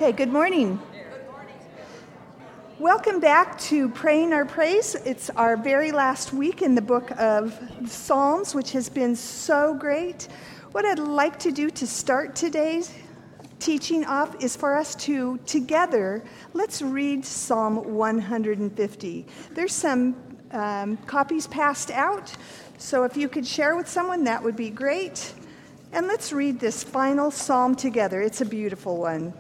Okay, good morning. Welcome back to Praying Our Praise. It's our very last week in the book of Psalms, which has been so great. What I'd like to do to start today's teaching off is for us to, together, let's read Psalm 150. There's some copies passed out, so if you could share with someone, that would be great. And let's read this final psalm together. It's a beautiful one.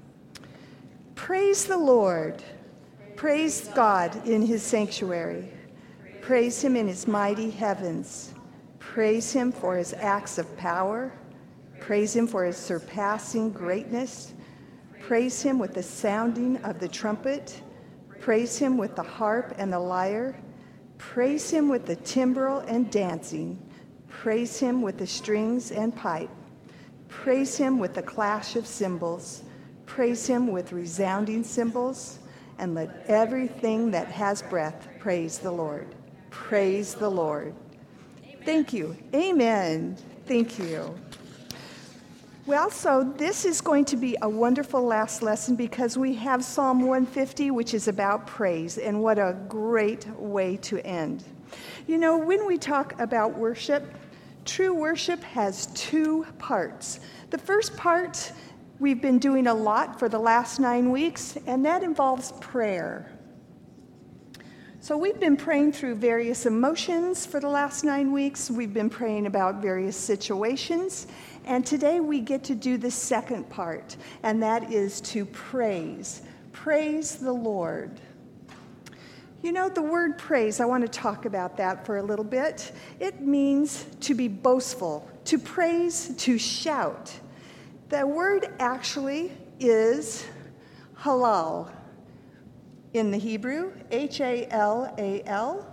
Praise the Lord. Praise God in his sanctuary. Praise him in his mighty heavens. Praise him for his acts of power. Praise him for his surpassing greatness. Praise him with the sounding of the trumpet. Praise him with the harp and the lyre. Praise him with the timbrel and dancing. Praise him with the strings and pipe. Praise him with the clash of cymbals. Praise him with resounding cymbals, and let everything that has breath praise the Lord. Praise the Lord. Thank you. Amen. Thank you. Well, so this is going to be a wonderful last lesson because we have Psalm 150, which is about praise, and what a great way to end. You know, when we talk about worship, true worship has two parts. The first part we've been doing a lot for the last 9 weeks, and that involves prayer. So we've been praying through various emotions for the last 9 weeks. We've been praying about various situations, and today we get to do the second part, and that is to praise. Praise the Lord. You know, the word praise, I want to talk about that for a little bit. It means to be boastful, to praise, to shout. The word actually is halal in the Hebrew, H-A-L-A-L.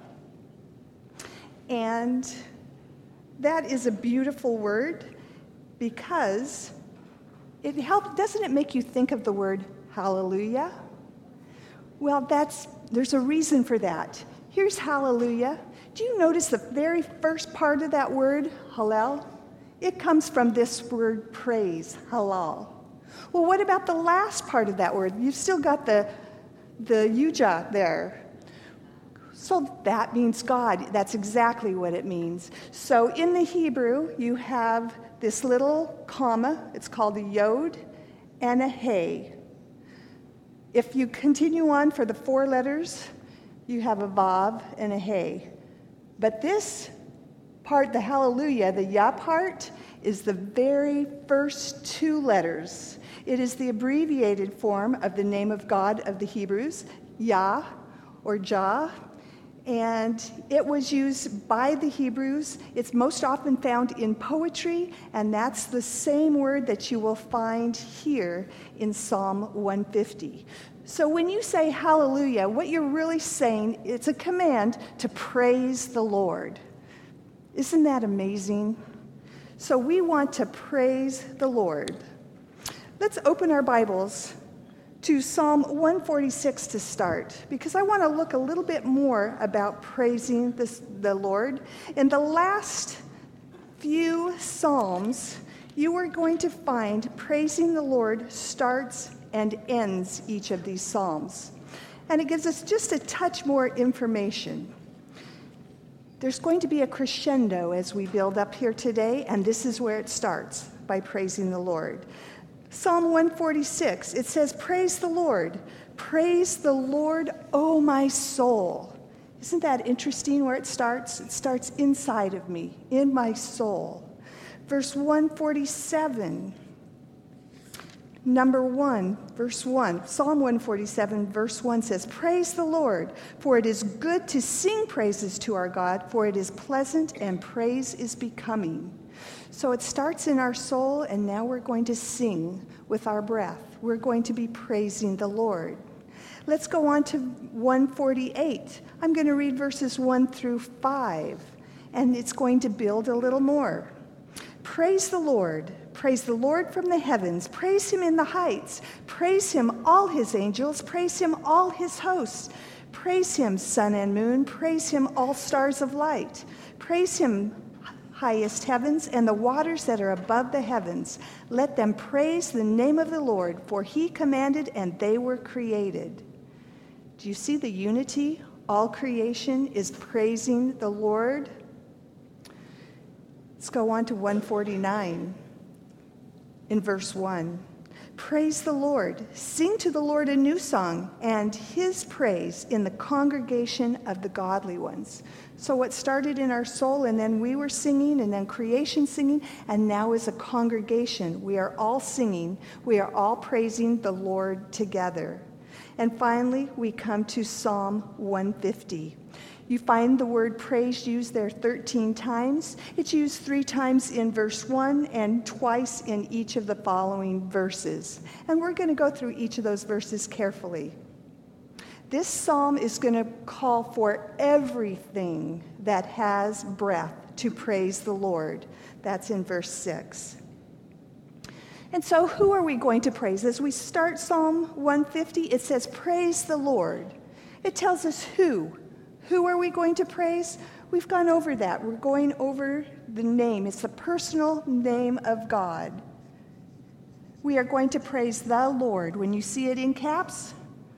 And that is a beautiful word because it helps. Doesn't it make you think of the word hallelujah? Well, there's a reason for that. Here's hallelujah. Do you notice the very first part of that word, halal? It comes from this word praise, halal. Well, what about the last part of that word? You've still got the yuja there. So that means God. That's exactly what it means. So in the Hebrew, you have this little comma. It's called a yod and a hey. If you continue on for the 4 letters, you have a vav and a hey. But this part, the hallelujah, the Yah part, is the very first 2 letters. It is the abbreviated form of the name of God of the Hebrews, Yah or Jah, and it was used by the Hebrews. It's most often found in poetry, and that's the same word that you will find here in Psalm 150. So when you say hallelujah, what you're really saying, it's a command to praise the Lord. Isn't that amazing? So we want to praise the Lord. Let's open our Bibles to Psalm 146 to start, because I want to look a little bit more about praising the Lord. In the last few Psalms, you are going to find praising the Lord starts and ends each of these Psalms. And it gives us just a touch more information. There's going to be a crescendo as we build up here today, and this is where it starts, by praising the Lord. Psalm 146, it says, praise the Lord, O my soul. Isn't that interesting where it starts? It starts inside of me, in my soul. Verse 147, number 1, verse 1, Psalm 147, verse 1 says, praise the Lord, for it is good to sing praises to our God, for it is pleasant and praise is becoming. So it starts in our soul, and now we're going to sing with our breath. We're going to be praising the Lord. Let's go on to 148. I'm going to read verses 1 through 5, and it's going to build a little more. Praise the Lord from the heavens, praise him in the heights, praise him all his angels, praise him all his hosts, praise him sun and moon, praise him all stars of light, praise him highest heavens, and the waters that are above the heavens. Let them praise the name of the Lord, for he commanded and they were created. Do you see the unity? All creation is praising the Lord. Let's go on to 149 in verse 1. Praise the Lord. Sing to the Lord a new song, and his praise in the congregation of the godly ones. So what started in our soul, and then we were singing, and then creation singing, and now as a congregation, we are all singing. We are all praising the Lord together. And finally, we come to Psalm 150. You find the word praise used there 13 times. It's used 3 times in verse 1 and twice in each of the following verses. And we're going to go through each of those verses carefully. This psalm is going to call for everything that has breath to praise the Lord. That's in verse 6. And so who are we going to praise? As we start Psalm 150, it says, praise the Lord. It tells us who. Who are we going to praise? We've gone over that. We're going over the name. It's the personal name of God. We are going to praise the Lord. When you see it in caps,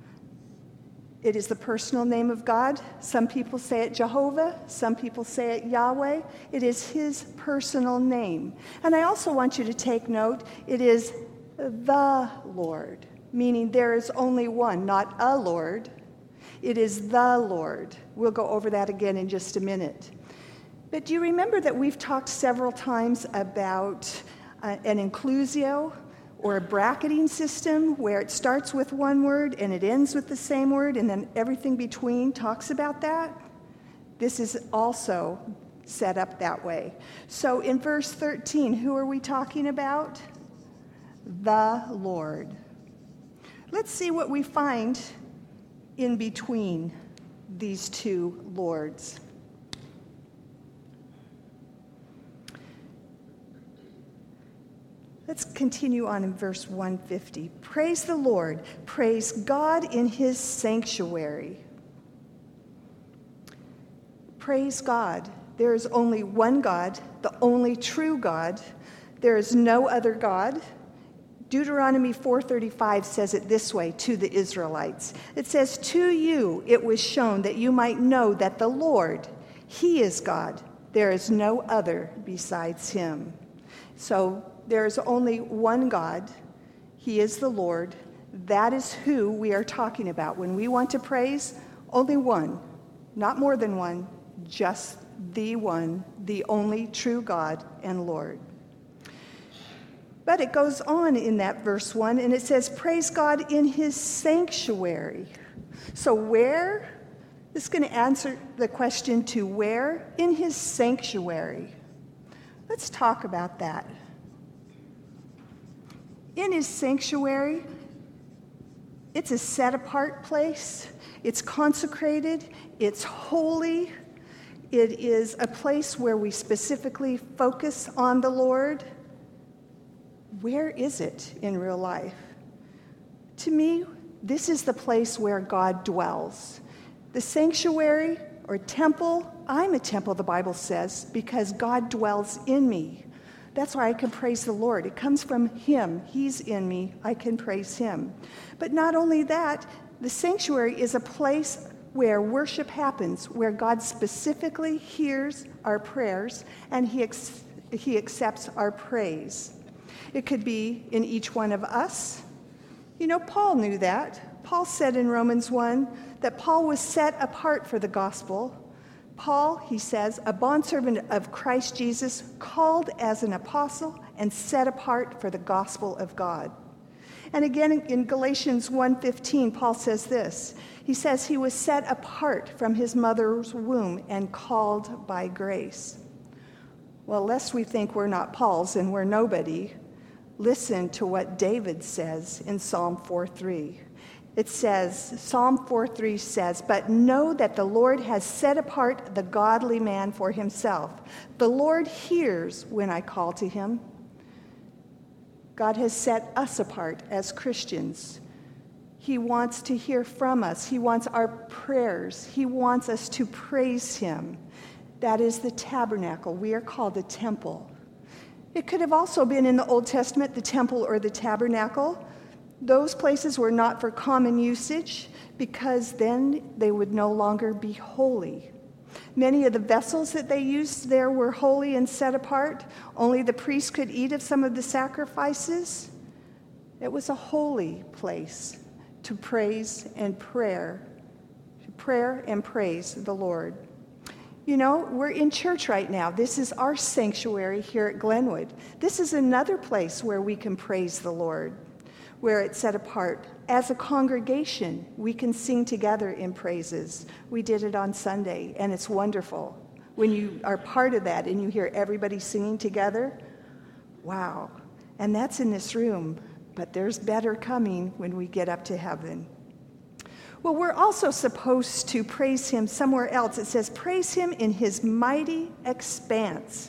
it is the personal name of God. Some people say it Jehovah. Some people say it Yahweh. It is his personal name. And I also want you to take note, it is the Lord, meaning there is only one, not a Lord. It is the Lord. We'll go over that again in just a minute. But do you remember that we've talked several times about an inclusio, or a bracketing system, where it starts with one word and it ends with the same word, and then everything between talks about that? This is also set up that way. So in verse 13, who are we talking about? The Lord. Let's see what we find in between these two lords. Let's continue on in verse 150. Praise the Lord. Praise God in his sanctuary. Praise God. There is only one God, the only true God. There is no other God. Deuteronomy 4:35 says it this way to the Israelites. It says, to you it was shown that you might know that the Lord, he is God. There is no other besides him. So there is only one God. He is the Lord. That is who we are talking about. When we want to praise, only one, not more than one, just the one, the only true God and Lord. But it goes on in that verse 1, and it says, praise God in his sanctuary. So where? This is going to answer the question to where? In his sanctuary. Let's talk about that. In his sanctuary, it's a set-apart place. It's consecrated. It's holy. It is a place where we specifically focus on the Lord. Where is it in real life? To me, this is the place where God dwells. The sanctuary or temple, I'm a temple, the Bible says, because God dwells in me. That's why I can praise the Lord. It comes from him. He's in me. I can praise him. But not only that, the sanctuary is a place where worship happens, where God specifically hears our prayers and he accepts our praise. It could be in each one of us. You know, Paul knew that. Paul said in Romans 1 that Paul was set apart for the gospel. Paul, he says, a bondservant of Christ Jesus, called as an apostle and set apart for the gospel of God. And again in Galatians 1:15, Paul says this. He says he was set apart from his mother's womb and called by grace. Well, lest we think we're not Paul's and we're nobody, listen to what David says in Psalm 4:3. It says, Psalm 4:3 says, but know that the Lord has set apart the godly man for himself. The Lord hears when I call to him. God has set us apart as Christians. He wants to hear from us. He wants our prayers. He wants us to praise him. That is the tabernacle. We are called a temple. It could have also been in the Old Testament, the temple or the tabernacle. Those places were not for common usage because then they would no longer be holy. Many of the vessels that they used there were holy and set apart. Only the priest could eat of some of the sacrifices. It was a holy place to praise and prayer and praise the Lord. You know, we're in church right now. This is our sanctuary here at Glenwood. This is another place where we can praise the Lord, where it's set apart. As a congregation, we can sing together in praises. We did it on Sunday, and it's wonderful. When you are part of that and you hear everybody singing together, wow. And that's in this room, but there's better coming when we get up to heaven. Well, we're also supposed to praise him somewhere else. It says, praise him in his mighty expanse.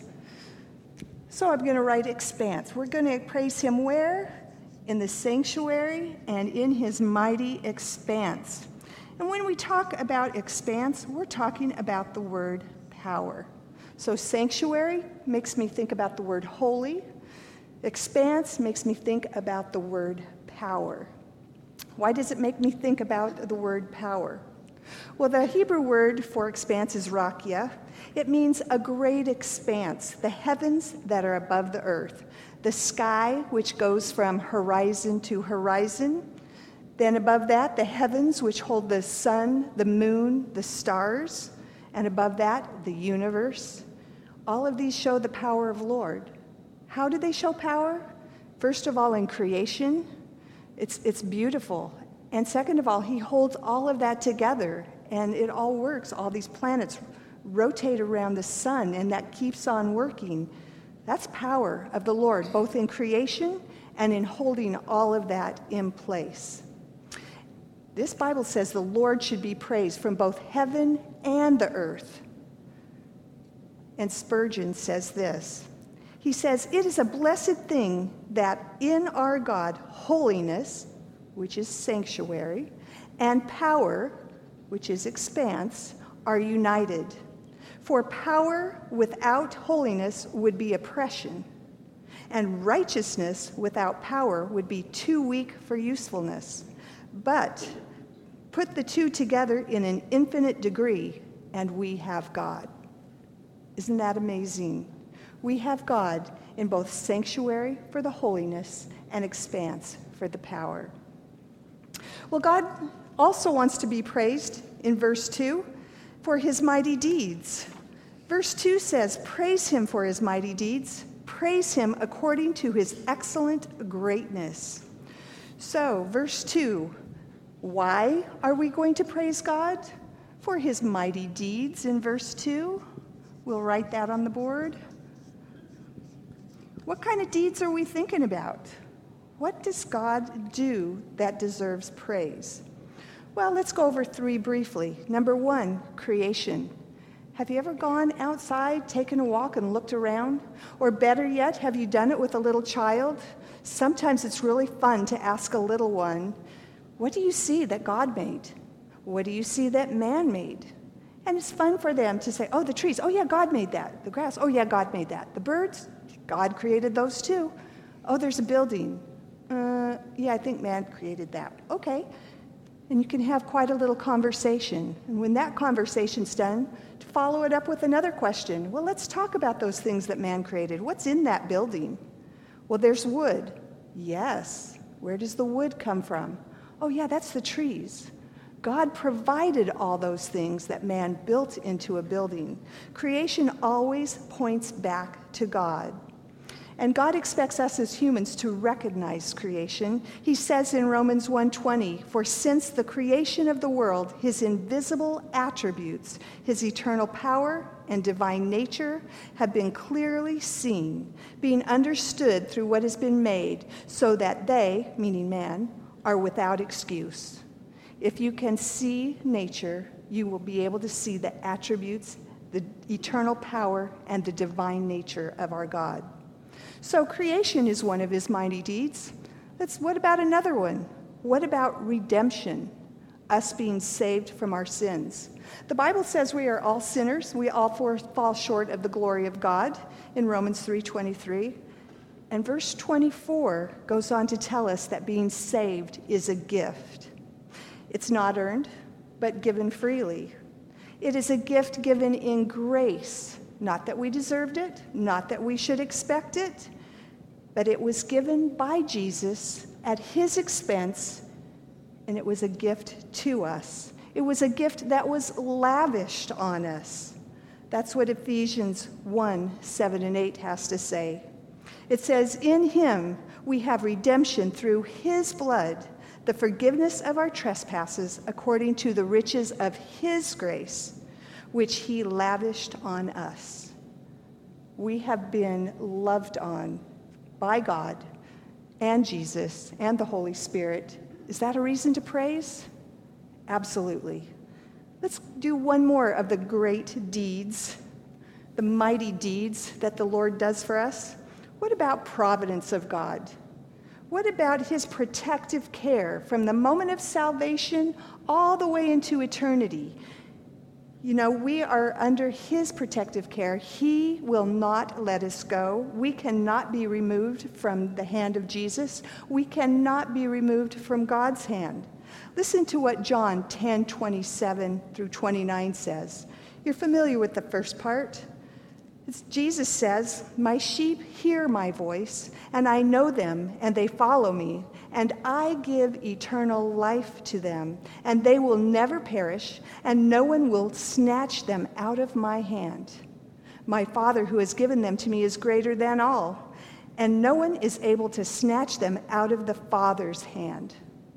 So I'm going to write expanse. We're going to praise him where? In the sanctuary and in his mighty expanse. And when we talk about expanse, we're talking about the word power. So sanctuary makes me think about the word holy. Expanse makes me think about the word power. Why does it make me think about the word power? Well, the Hebrew word for expanse is rakia. It means a great expanse, the heavens that are above the earth, the sky which goes from horizon to horizon. Then above that, the heavens which hold the sun, the moon, the stars, and above that, the universe. All of these show the power of the Lord. How do they show power? First of all, in creation. It's beautiful. And second of all, he holds all of that together, and it all works. All these planets rotate around the sun, and that keeps on working. That's power of the Lord, both in creation and in holding all of that in place. This Bible says the Lord should be praised from both heaven and the earth. And Spurgeon says this. He says, it is a blessed thing that in our God, holiness, which is sanctuary, and power, which is expanse, are united. For power without holiness would be oppression, and righteousness without power would be too weak for usefulness. But put the two together in an infinite degree, and we have God. Isn't that amazing? We have God in both sanctuary for the holiness and expanse for the power. Well, God also wants to be praised in verse 2 for his mighty deeds. Verse 2 says, praise him for his mighty deeds. Praise him according to his excellent greatness. So, verse 2, why are we going to praise God? For his mighty deeds in verse 2. We'll write that on the board. What kind of deeds are we thinking about? What does God do that deserves praise? Well, let's go over 3 briefly. Number 1, creation. Have you ever gone outside, taken a walk, and looked around? Or better yet, have you done it with a little child? Sometimes it's really fun to ask a little one, what do you see that God made? What do you see that man made? And it's fun for them to say, oh, the trees, oh yeah, God made that. The grass, oh yeah, God made that. The birds, God created those too. Oh, there's a building. Yeah, I think man created that. Okay. And you can have quite a little conversation. And when that conversation's done, to follow it up with another question. Well, let's talk about those things that man created. What's in that building? Well, there's wood. Yes. Where does the wood come from? Oh, yeah, that's the trees. God provided all those things that man built into a building. Creation always points back to God. And God expects us as humans to recognize creation. He says in Romans 1:20, for since the creation of the world, his invisible attributes, his eternal power and divine nature have been clearly seen, being understood through what has been made, so that they, meaning man, are without excuse. If you can see nature, you will be able to see the attributes, the eternal power, and the divine nature of our God. So creation is one of his mighty deeds. What about another one? What about redemption? us being saved from our sins. The Bible says we are all sinners. We all fall short of the glory of God in Romans 3:23. And verse 24 goes on to tell us that being saved is a gift. It's not earned, but given freely. It is a gift given in grace, not that we deserved it, not that we should expect it, but it was given by Jesus at his expense, and it was a gift to us. It was a gift that was lavished on us. That's what Ephesians 1:7-8 has to say. It says, "In him we have redemption through his blood, the forgiveness of our trespasses according to the riches of his grace, which he lavished on us." We have been loved on by God and Jesus and the Holy Spirit. Is that a reason to praise? Absolutely. Let's do one more of the great deeds, the mighty deeds that the Lord does for us. What about providence of God? What about his protective care from the moment of salvation all the way into eternity? You know, we are under his protective care. He will not let us go. We cannot be removed from the hand of Jesus. We cannot be removed from God's hand. Listen to what John 10:27-29 says. You're familiar with the first part. Jesus says, "My sheep hear my voice, and I know them, and they follow me, and I give eternal life to them, and they will never perish, and no one will snatch them out of my hand. My Father who has given them to me is greater than all, and no one is able to snatch them out of the Father's hand."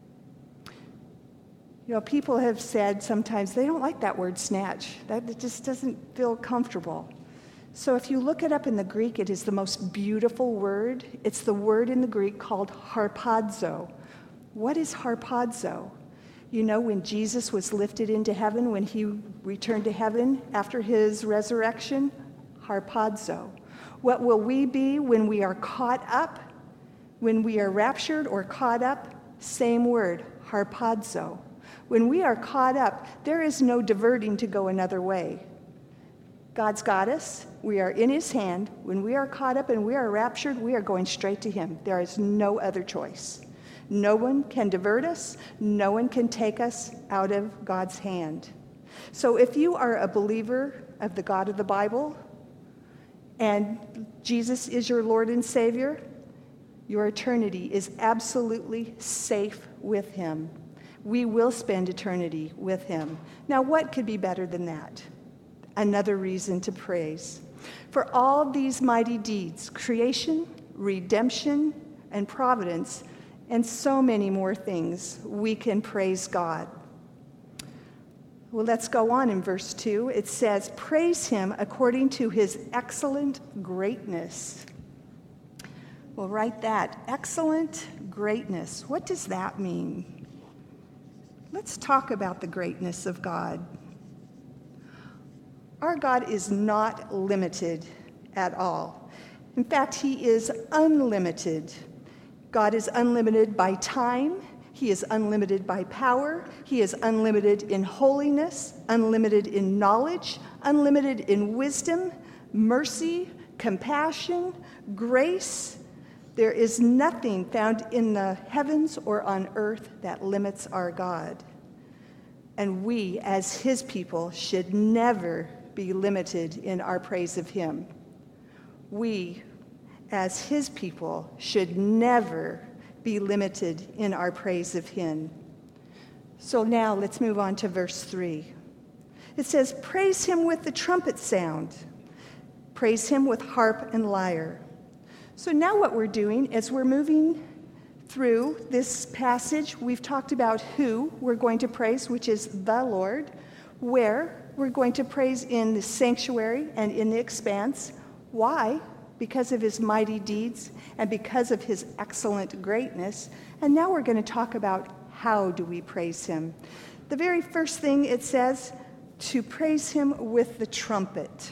You know, people have said sometimes they don't like that word snatch. That just doesn't feel comfortable. So if you look it up in the Greek, it is the most beautiful word. It's the word in the Greek called harpazo. What is harpazo? You know, when Jesus was lifted into heaven, when he returned to heaven after his resurrection, harpazo. What will we be when we are caught up? When we are raptured or caught up? Same word, harpazo. When we are caught up, there is no diverting to go another way. God's got us. We are in his hand. When we are caught up and we are raptured, we are going straight to him. There is no other choice. No one can divert us. No one can take us out of God's hand. So if you are a believer of the God of the Bible and Jesus is your Lord and Savior, your eternity is absolutely safe with him. We will spend eternity with him. Now, what could be better than that? Another reason to praise. For all these mighty deeds, creation, redemption, and providence, and so many more things, we can praise God. Well, let's go on in verse 2. It says, "Praise him according to his excellent greatness." Well, write that. Excellent greatness. What does that mean? Let's talk about the greatness of God. Our God is not limited at all. In fact, he is unlimited. God is unlimited by time. He is unlimited by power. He is unlimited in holiness, unlimited in knowledge, unlimited in wisdom, mercy, compassion, grace. There is nothing found in the heavens or on earth that limits our God. And we, as his people, should never be limited in our praise of him. We, as his people, should never be limited in our praise of him. So now let's move on to verse 3. It says, "Praise him with the trumpet sound. Praise him with harp and lyre." So now what we're doing is we're moving through this passage. We've talked about who we're going to praise, which is the Lord. Where we're going to praise in the sanctuary and in the expanse. Why? Because of his mighty deeds and because of his excellent greatness. And now we're going to talk about how do we praise him. The very first thing it says, to praise him with the trumpet.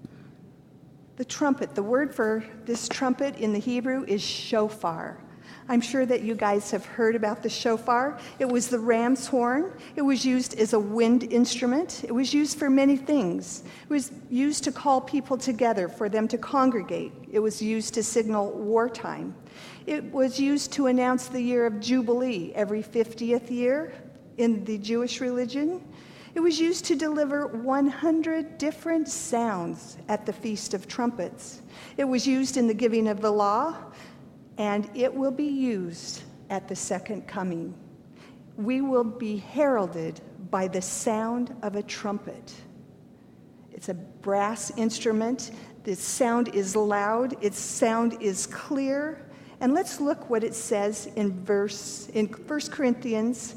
The trumpet, the word for this trumpet in the Hebrew is shofar. I'm sure that you guys have heard about the shofar. It was the ram's horn. It was used as a wind instrument. It was used for many things. It was used to call people together, for them to congregate. It was used to signal wartime. It was used to announce the year of Jubilee every 50th year in the Jewish religion. It was used to deliver 100 different sounds at the Feast of Trumpets. It was used in the giving of the law, and it will be used at the second coming. We will be heralded by the sound of a trumpet. It's a brass instrument. The sound is loud. Its sound is clear. And let's look what it says in 1 Corinthians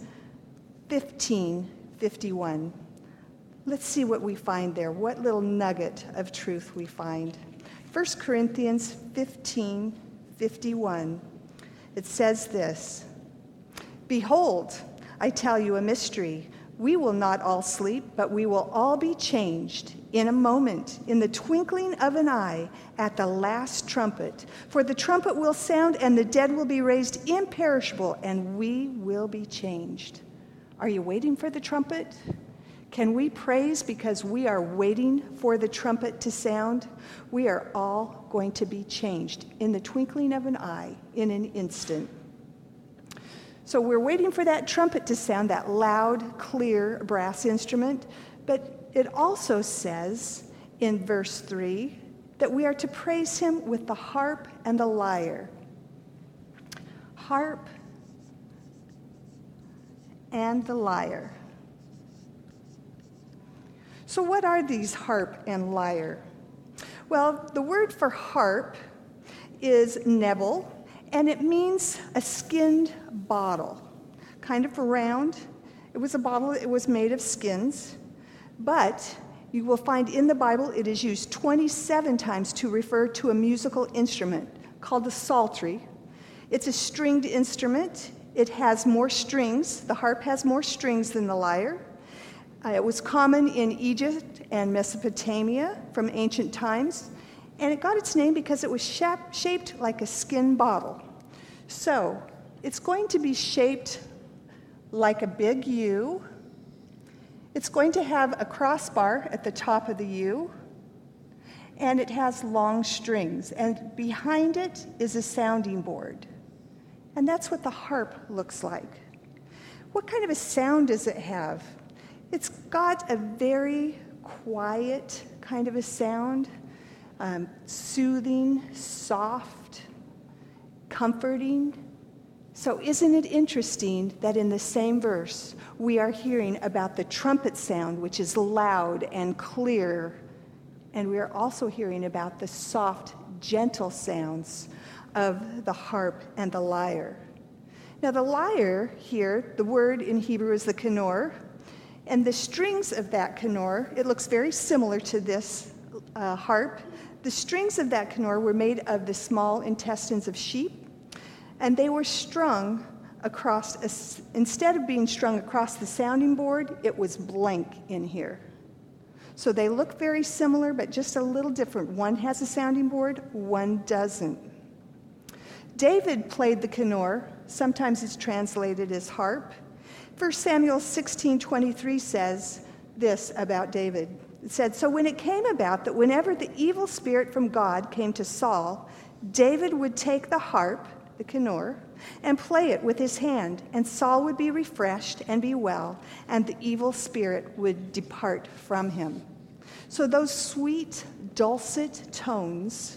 15:51. Let's see what we find there, what little nugget of truth we find. 1 Corinthians 15:51. It says this, "Behold, I tell you a mystery. We will not all sleep, but we will all be changed in a moment, in the twinkling of an eye, at the last trumpet. For the trumpet will sound, and the dead will be raised imperishable, and we will be changed." Are you waiting for the trumpet? Can we praise because we are waiting for the trumpet to sound? We are all going to be changed in the twinkling of an eye, in an instant. So we're waiting for that trumpet to sound, that loud, clear brass instrument. But it also says in verse 3 that we are to praise him with the harp and the lyre. Harp and the lyre. So what are these harp and lyre? Well, the word for harp is nebel, and it means a skinned bottle, kind of round. It was a bottle, it was made of skins, but you will find in the Bible it is used 27 times to refer to a musical instrument called the psaltery. It's a stringed instrument. It has more strings. The harp has more strings than the lyre. It was common in Egypt and Mesopotamia from ancient times, and it got its name because it was shaped like a skin bottle. So it's going to be shaped like a big U. It's going to have a crossbar at the top of the U, and it has long strings, and behind it is a sounding board. And that's what the harp looks like. What kind of a sound does it have? It's got a very quiet kind of a sound, soothing, soft, comforting. So isn't it interesting that in the same verse we are hearing about the trumpet sound, which is loud and clear, and we are also hearing about the soft, gentle sounds of the harp and the lyre. Now the lyre here, the word in Hebrew is the kinnor, and the strings of that kinnor, it looks very similar to this harp. The strings of that kinnor were made of the small intestines of sheep, and they were strung across, instead of being strung across the sounding board, it was blank in here. So they look very similar, but just a little different. One has a sounding board, one doesn't. David played the kinnor. Sometimes it's translated as harp. 1 Samuel 16:23 says this about David. It said, "So when it came about that whenever the evil spirit from God came to Saul, David would take the harp, the kinnor, and play it with his hand, and Saul would be refreshed and be well, and the evil spirit would depart from him." So those sweet, dulcet tones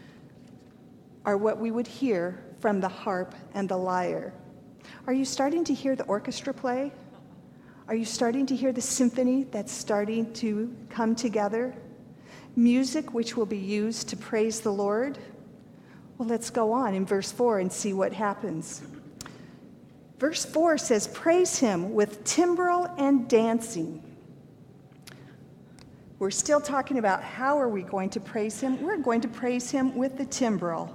are what we would hear from the harp and the lyre. Are you starting to hear the orchestra play? Are you starting to hear the symphony that's starting to come together? Music which will be used to praise the Lord? Well, let's go on in verse 4 and see what happens. Verse 4 says, "Praise him with timbrel and dancing." We're still talking about how are we going to praise him? We're going to praise him with the timbrel.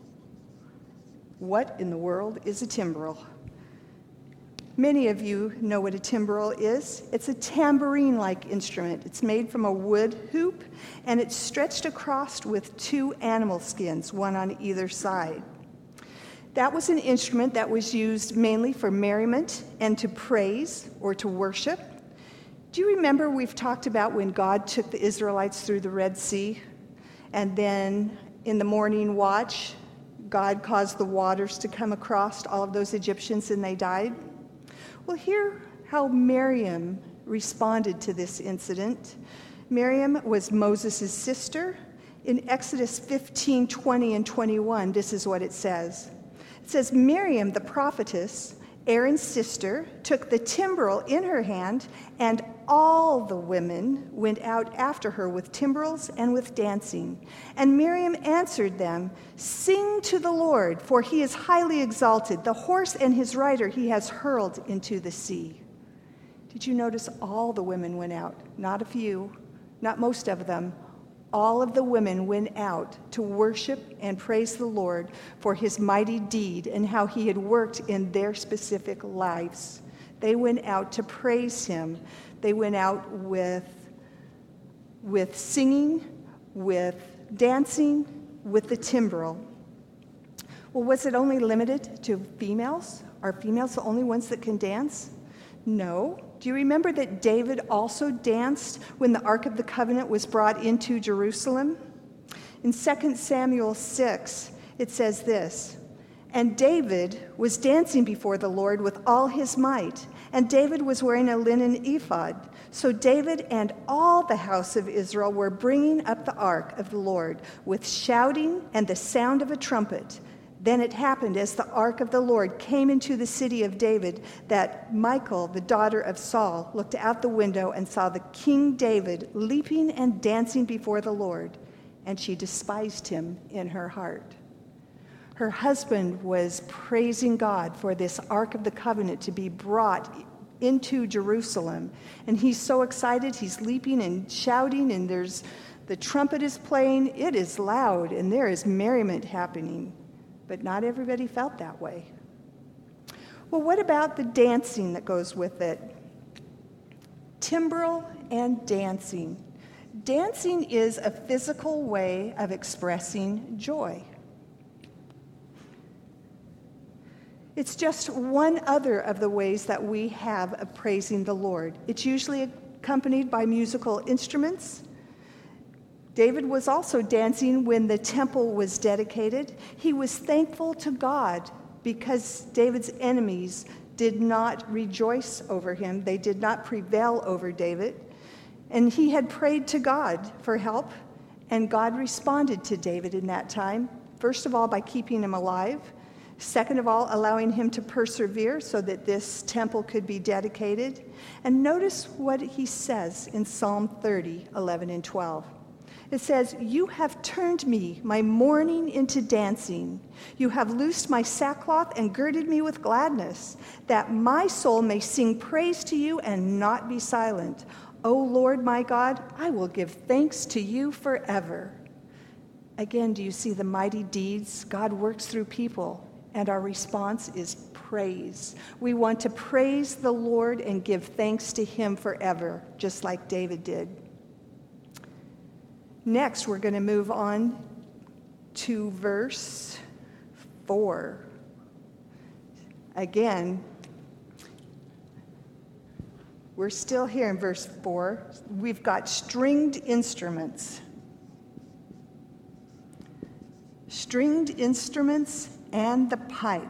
What in the world is a timbrel? Many of you know what a timbrel is. It's a tambourine-like instrument. It's made from a wood hoop, and it's stretched across with two animal skins, one on either side. That was an instrument that was used mainly for merriment and to praise or to worship. Do you remember we've talked about when God took the Israelites through the Red Sea, and then in the morning watch, God caused the waters to come across all of those Egyptians and they died? Well, hear how Miriam responded to this incident. Miriam was Moses' sister. In Exodus 15, 20 and 21, this is what it says. It says, Miriam, the prophetess, Aaron's sister, took the timbrel in her hand, and all the women went out after her with timbrels and with dancing. And Miriam answered them, "Sing to the Lord, for he is highly exalted. The horse and his rider he has hurled into the sea." Did you notice all the women went out? Not a few, not most of them. All of the women went out to worship and praise the Lord for his mighty deed and how he had worked in their specific lives. They went out to praise him. They went out with singing, with dancing, with the timbrel. Well, was it only limited to females? Are females the only ones that can dance? No. Do you remember that David also danced when the Ark of the Covenant was brought into Jerusalem? In 2 Samuel 6, it says this, "And David was dancing before the Lord with all his might, and David was wearing a linen ephod. So David and all the house of Israel were bringing up the ark of the Lord with shouting and the sound of a trumpet. Then it happened as the ark of the Lord came into the city of David that Michal, the daughter of Saul, looked out the window and saw the King David leaping and dancing before the Lord, and she despised him in her heart." Her husband was praising God for this Ark of the Covenant to be brought into Jerusalem. And he's so excited, he's leaping and shouting, and the trumpet is playing. It is loud, and there is merriment happening. But not everybody felt that way. Well, what about the dancing that goes with it? Timbrel and dancing. Dancing is a physical way of expressing joy. It's just one other of the ways that we have of praising the Lord. It's usually accompanied by musical instruments. David was also dancing when the temple was dedicated. He was thankful to God because David's enemies did not rejoice over him. They did not prevail over David. And he had prayed to God for help, and God responded to David in that time. First of all, by keeping him alive. Second of all, allowing him to persevere so that this temple could be dedicated. And notice what he says in Psalm 30, 11 and 12. It says, "You have turned me, my mourning, into dancing. You have loosed my sackcloth and girded me with gladness, that my soul may sing praise to you and not be silent. O Lord my God, I will give thanks to you forever." Again, do you see the mighty deeds? God works through people, and our response is praise. We want to praise the Lord and give thanks to him forever, just like David did. Next, we're going to move on to verse 4. Again, we're still here in verse 4. We've got stringed instruments. Stringed instruments and the pipe.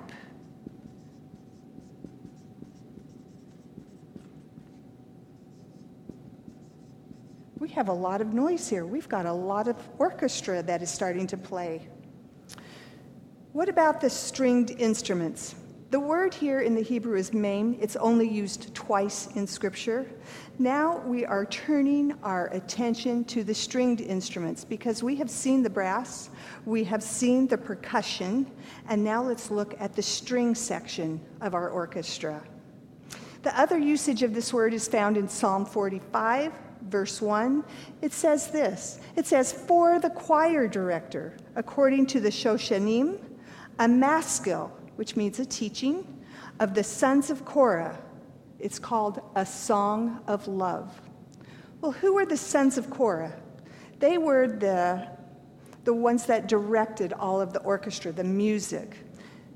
We have a lot of noise here. We've got a lot of orchestra that is starting to play. What about the stringed instruments? The word here in the Hebrew is maim. It's only used twice in Scripture. Now we are turning our attention to the stringed instruments because we have seen the brass, we have seen the percussion, and now let's look at the string section of our orchestra. The other usage of this word is found in Psalm 45, verse 1. It says this. It says, "For the choir director, according to the Shoshanim, a maskil," which means a teaching, "of the sons of Korah." It's called a song of love. Well, who were the sons of Korah? They were the ones that directed all of the orchestra, the music.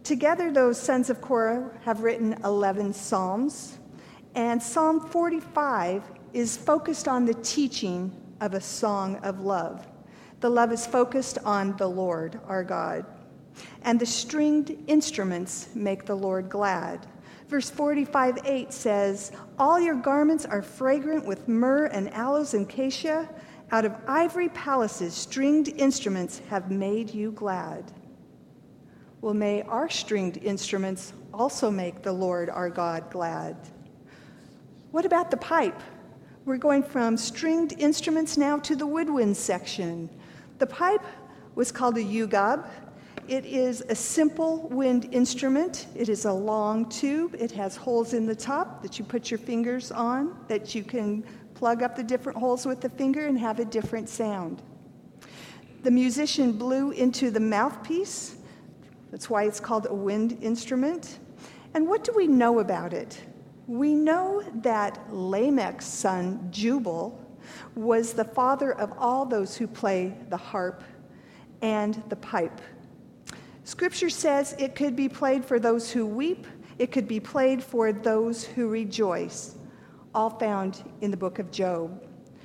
Together, those sons of Korah have written 11 psalms, and Psalm 45 is focused on the teaching of a song of love. The love is focused on the Lord, our God. And the stringed instruments make the Lord glad. Verse 45:8 says, "All your garments are fragrant with myrrh and aloes and cassia. Out of ivory palaces, stringed instruments have made you glad." Well, may our stringed instruments also make the Lord our God glad. What about the pipe? We're going from stringed instruments now to the woodwind section. The pipe was called a yugab. It is a simple wind instrument. It is a long tube. It has holes in the top that you put your fingers on, that you can plug up the different holes with the finger and have a different sound. The musician blew into the mouthpiece. That's why it's called a wind instrument. And what do we know about it? We know that Lamech's son, Jubal, was the father of all those who play the harp and the pipe. Scripture says it could be played for those who weep. It could be played for those who rejoice, all found in the book of Job.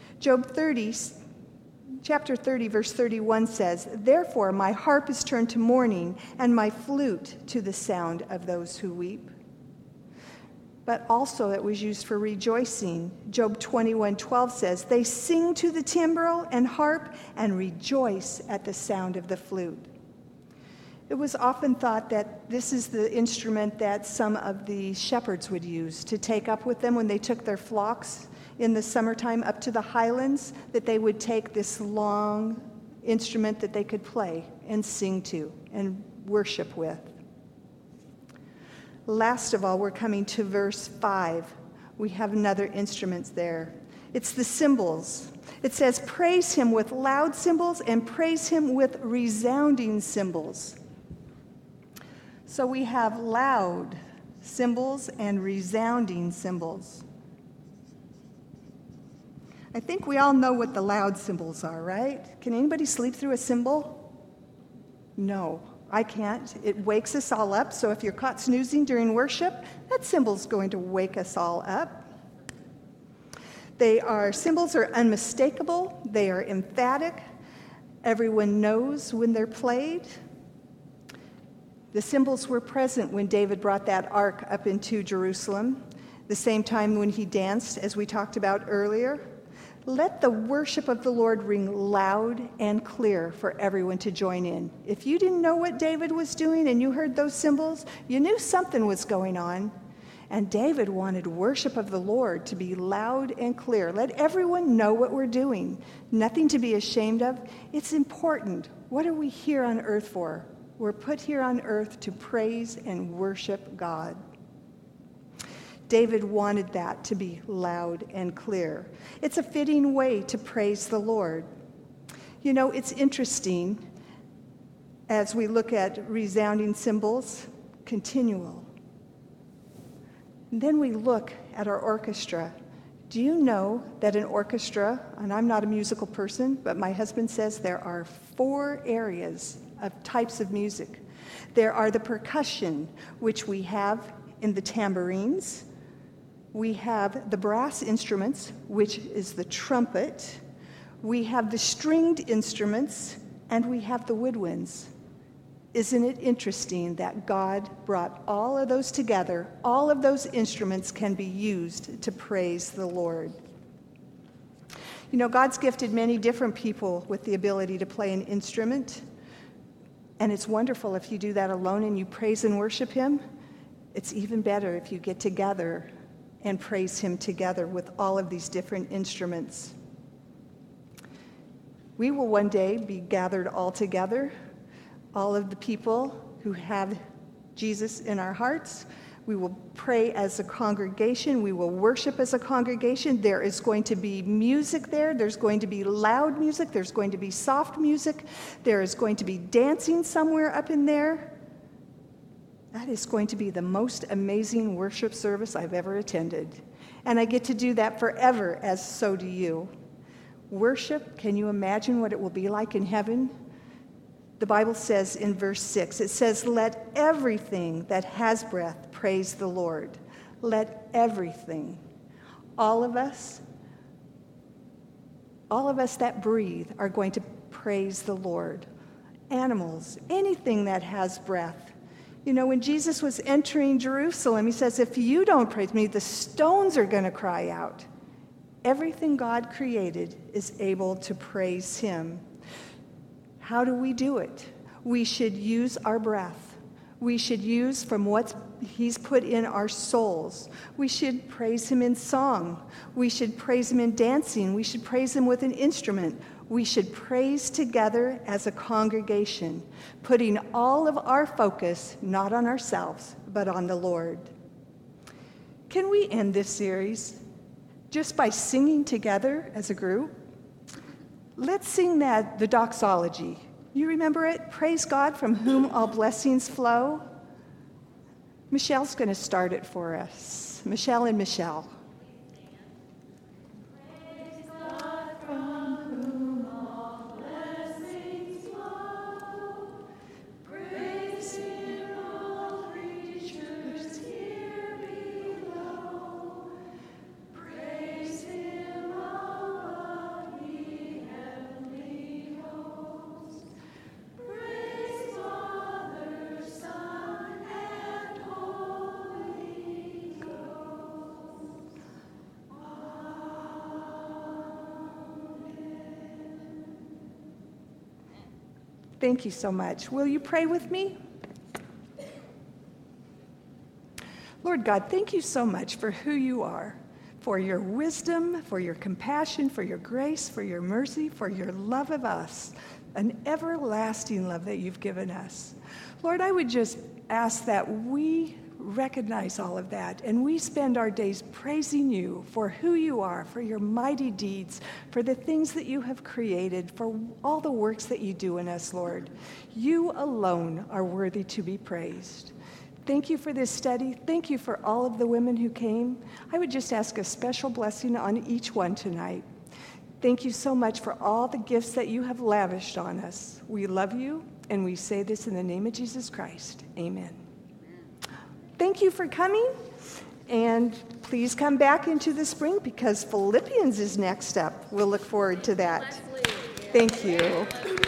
Chapter 30, verse 31 says, "Therefore my harp is turned to mourning, and my flute to the sound of those who weep." But also it was used for rejoicing. Job 21:12 says, "They sing to the timbrel and harp and rejoice at the sound of the flute." It was often thought that this is the instrument that some of the shepherds would use to take up with them when they took their flocks in the summertime up to the highlands, that they would take this long instrument that they could play and sing to and worship with. Last of all, we're coming to verse 5. We have another instrument there. It's the cymbals. It says, "Praise him with loud cymbals and praise him with resounding cymbals." So we have loud cymbals and resounding cymbals. I think we all know what the loud cymbals are, right? Can anybody sleep through a cymbal? No, I can't. It wakes us all up. So if you're caught snoozing during worship, that cymbal's going to wake us all up. Cymbals are unmistakable. They are emphatic. Everyone knows when they're played. The cymbals were present when David brought that ark up into Jerusalem, the same time when he danced, as we talked about earlier. Let the worship of the Lord ring loud and clear for everyone to join in. If you didn't know what David was doing and you heard those cymbals, you knew something was going on. And David wanted worship of the Lord to be loud and clear. Let everyone know what we're doing. Nothing to be ashamed of. It's important. What are we here on earth for? We're put here on earth to praise and worship God. David wanted that to be loud and clear. It's a fitting way to praise the Lord. You know, it's interesting as we look at resounding cymbals, continual. And then we look at our orchestra. Do you know that an orchestra, and I'm not a musical person, but my husband says there are 4 areas of types of music. There are the percussion, which we have in the tambourines. We have the brass instruments, which is the trumpet. We have the stringed instruments, and we have the woodwinds. Isn't it interesting that God brought all of those together? All of those instruments can be used to praise the Lord. You know, God's gifted many different people with the ability to play an instrument. And it's wonderful if you do that alone and you praise and worship him. It's even better if you get together and praise him together with all of these different instruments. We will one day be gathered all together, all of the people who have Jesus in our hearts. We will pray as a congregation. We will worship as a congregation. There is going to be music there. There's going to be loud music. There's going to be soft music. There is going to be dancing somewhere up in there. That is going to be the most amazing worship service I've ever attended. And I get to do that forever, as so do you. Worship, can you imagine what it will be like in heaven? The Bible says in verse 6, it says, "Let everything that has breath praise the Lord." Let everything. All of us that breathe are going to praise the Lord. Animals, anything that has breath. You know, when Jesus was entering Jerusalem, he says, "If you don't praise me, the stones are going to cry out." Everything God created is able to praise him. How do we do it? We should use our breath. We should use from what he's put in our souls. We should praise him in song. We should praise him in dancing. We should praise him with an instrument. We should praise together as a congregation, putting all of our focus not on ourselves, but on the Lord. Can we end this series just by singing together as a group? Let's sing the doxology. You remember it? Praise God from whom all blessings flow. Michelle's going to start it for us. Michelle and Michelle. Praise God from whom all blessings flow. Praise him, all creatures here below. Praise him, all of ye heavenly hosts. Praise Father, Son, and Holy Ghost. Thank you so much. Will you pray with me? Lord God, thank you so much for who you are, for your wisdom, for your compassion, for your grace, for your mercy, for your love of us, an everlasting love that you've given us. Lord, I would just ask that we recognize all of that and we spend our days praising you for who you are, for your mighty deeds, for the things that you have created, for all the works that you do in us, Lord. You alone are worthy to be praised. Thank you for this study. Thank you for all of the women who came. I would just ask a special blessing on each one tonight. Thank you so much for all the gifts that you have lavished on us. We love you, and we say this in the name of Jesus Christ. Amen. Thank you for coming, and please come back into the spring because Philippians is next up. We'll look forward to that. Thank you.